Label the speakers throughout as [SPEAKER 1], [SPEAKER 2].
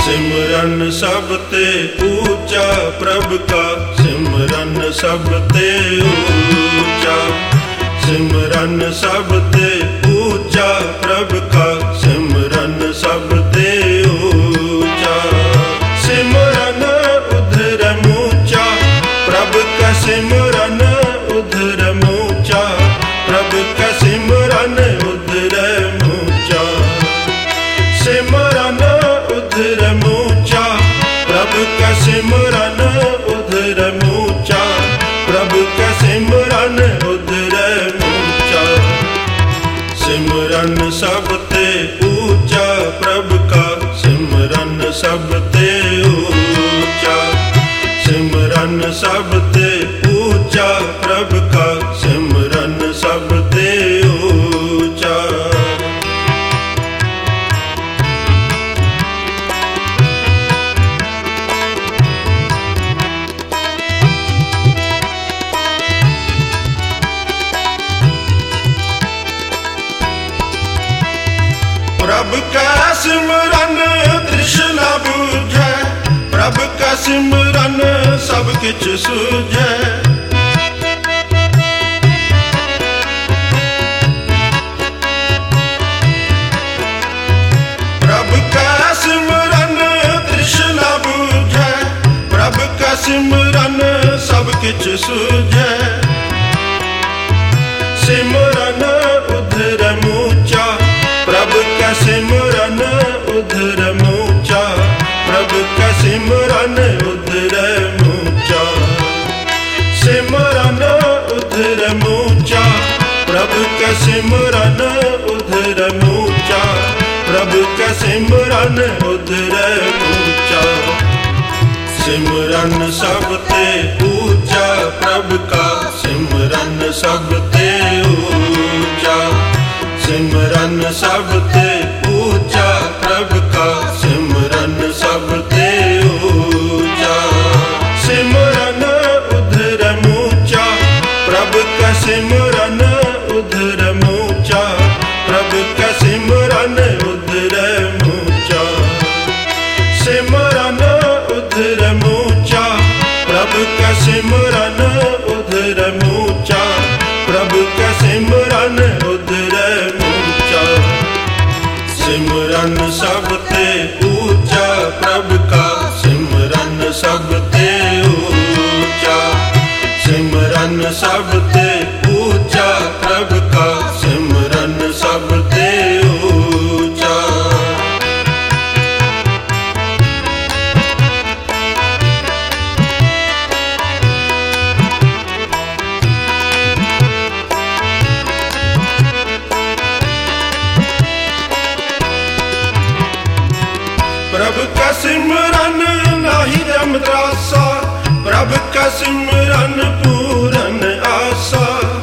[SPEAKER 1] सिमरन सब ते ऊंचा प्रभु का, सिमरन सब ते ऊंचा। सिमरन सब ते ऊंचा प्रभु का, सिमरन सब ते ऊंचा। सिमरन उधर ऊंचा प्रभु का, सिमरन उधर ऊंचा प्रभु का, सिमरन उधर ऊंचा। सिमरन उधर ऊंचा प्रभु का, सिमरन उधर ऊंचा प्रभु का, सिमरन उधर ऊंचा। सिमरन सब ते ऊंचा प्रभु का, सिमरन सब ते ऊंचा। सिमरन सब ते ऊंचा प्रभु का, सिमरन सब ते ऊंचा। प्रभु का सिमरन तृष्णा बुझे, प्रभु का सिमरन सब किछ सूझे। प्रभु का सिमरन तृष्णा बुझे, प्रभु का सिमरन सब किछ सूझे। सिमरन उधर ऊंचा प्रभु का, सिमरन उधर ऊंचा प्रभु का, सिमरन उधर ऊंचा। सिमरन उधर ऊंचा प्रभु का, सिमरन उधर ऊंचा प्रभु का, सिमरन उधर ऊंचा। सिमरन सब ते ऊंचा प्रभु का, सिमरन सब ते ऊंचा। सिमरन सब ते ऊंचा प्रभु का, सिमरन सब ते ऊंचा। सिमरन उधर ऊंचा प्रभु का, सिमरन उधर ऊंचा प्रभु का, सिमरन उधर ऊंचा। सिमरन उधर ऊंचा प्रभु का, सिमरन उधर ऊंचा प्रभु का, सिमरन उधर ऊंचा। सिमरन सब ते ऊंचा प्रभु का, सिमरन सब ते ऊंचा। सिमरन सब ते ऊंचा प्रभु का, सिमरन सब ते ऊंचा। प्रभु का सिमरन नाही रम त्रासा, प्रभु का सिमरन पूरन आशा।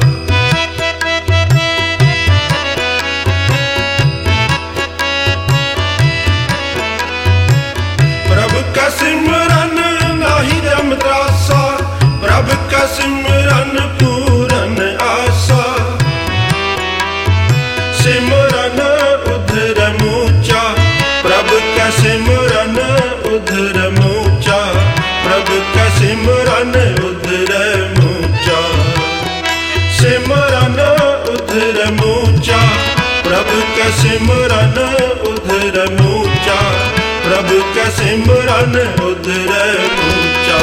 [SPEAKER 1] प्रभु का सिमरन नाही रम त्रासा, प्रभु का सिमरन पूरन आशा। सिमरन उधर ऊंचा प्रभु का, सिमरन उधर ऊंचा प्रभु का, सिमरन उधर ऊंचा। सिमरन उधर ऊंचा प्रभु का, सिमरन उधर ऊंचा प्रभु का, सिमरन उधर ऊंचा।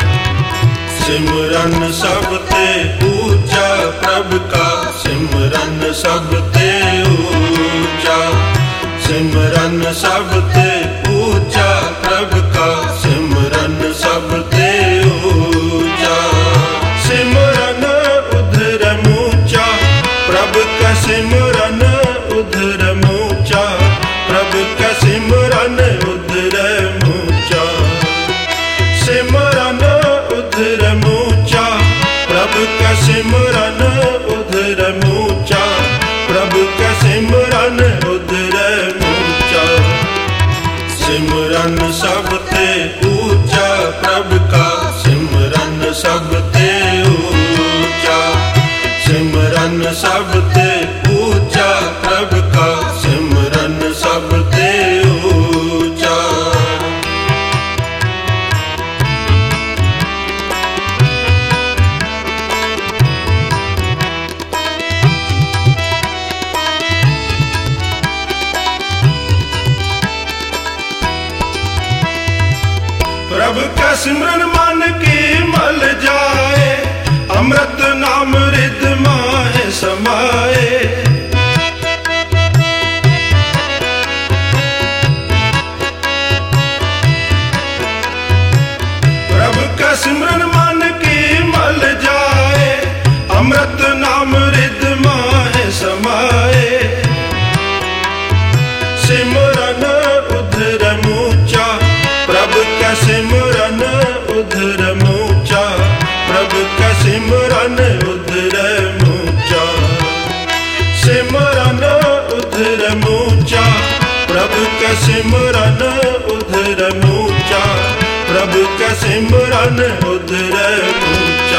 [SPEAKER 1] सिमरन सब ते ऊंचा प्रभु का, सिमरन सब ते ऊंचा। सिमरन सब ते ऊंचा प्रभु का, सिमरन सब ते ऊंचा। सिमरन उधर ऊंचा प्रभु का, सिमरन उधर ऊंचा प्रभु का, सिमरन उधर ऊंचा। सिमरन उधर ऊंचा प्रभु का, सिमरन उधर ऊंचा प्रभु का, सिमरन उधर ऊंचा। सिमरन सब ते ऊंचा प्रभु का, सिमरन सब ते ऊंचा। सिमरन सब ते ऊंचा प्रभु का, सिमरन सब ते ऊंचा। प्रभु का सिमरन मन की मल जाए, अमृत नाम रिद माहे समाए। प्रभु का सिमरन मन की मल जाए, अमृत नाम रिद माहे समाए। सिमरन उधर मूचा, प्रभु का सिमरन उधर मूचा, प्रभु का सिमरन उधर मूचा। सिमरन उधर मूचा, प्रभु का सिमरन उधर मूचा, प्रभु का सिमरन उधर मूचा।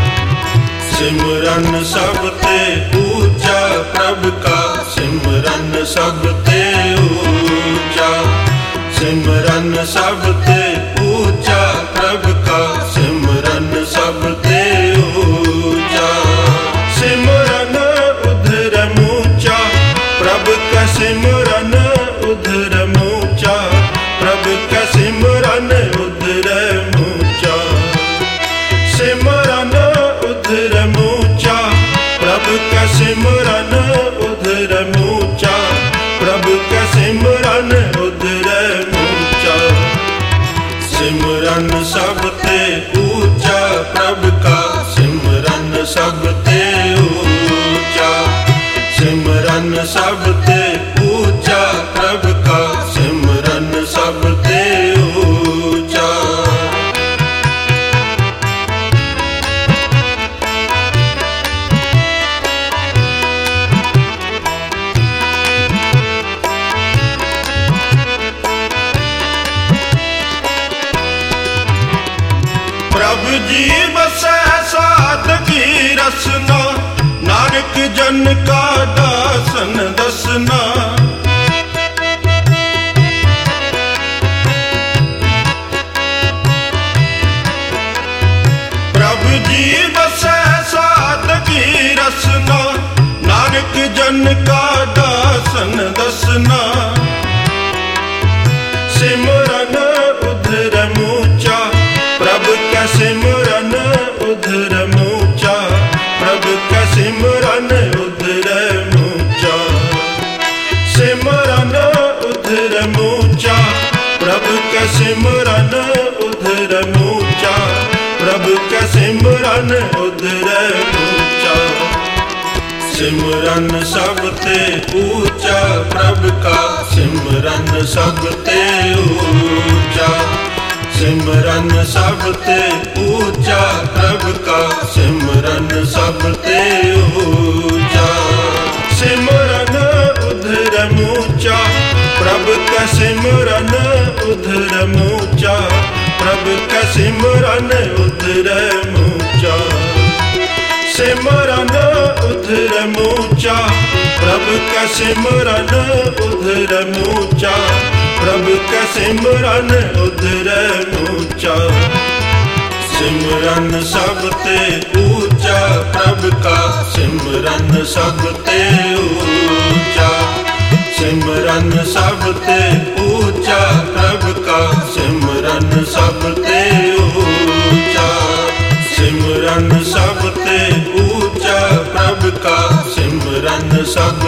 [SPEAKER 1] सिमरन सबते ऊंचा, प्रभु का सिमरन सबते ऊंचा। सिमरन सबते ऊंचा, प्रभु का सिमरन सबते ऊंचा। सिमरन उधर मूचा, प्रभु का सिमरन उधर मूचा, प्रभु का सिमरन उधर मूचा। सिमरन उधर मूचा, प्रभु का सिमरन उधर मूचा, प्रभु का सिमरन उधर मूचा। सिमरन सबते ऊंचा, प्रभु का सिमरन सबते ऊंचा। सिमरन सबते ऊंचा, प्रभु का सिमरन सबते ऊंचा। प्रभु जी बसै सादगी रसना, नानक जन का दासन दसना। प्रभु जी बसै सादगी रसना, नानक जन का दासन दसना। सिमरन उधर मूचा, प्रभु का सिमरन उधर मूचा, प्रभु का सिमरन उधर मूचा। सिमरन उधर मूचा, प्रभु का सिमरन उधर मूचा, प्रभु का सिमरन उधर मूचा। सिमरन सबते ऊंचा, प्रभु का सिमरन सबते ऊंचा। सिमरन सबते ऊंचा, प्रभु का सिमरन सबते ऊंचा। सिमरन उधर मूचा, प्रभु का सिमरन उधर मूचा, प्रभु का सिमरन उधर मूचा। सिमरन उधर मूचा, प्रभु का सिमरन उधर मूचा, प्रभु का सिमरन उधर मूचा। सिमरन सबते ऊंचा, प्रभु का सिमरन सबते ऊंचा। सिमरन सबते ऊंचा, प्रभु का सिमरन सबते ऊंचा। सिमरन सबते ऊंचा, प्रभु का सिमरन सब